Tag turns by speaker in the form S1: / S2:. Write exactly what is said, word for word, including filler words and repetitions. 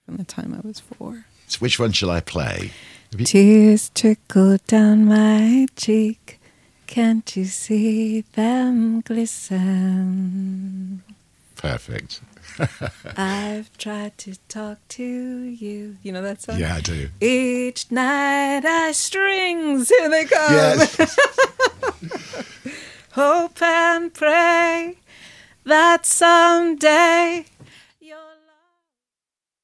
S1: from the time I was four.
S2: So which one shall I play? You...
S1: Tears trickle down my cheek. Can't you see them glisten?
S2: Perfect.
S1: I've tried to talk to you. You know that song?
S2: Yeah, I do.
S1: Each night I strings, here they come.
S2: Yes.
S1: Hope and pray that someday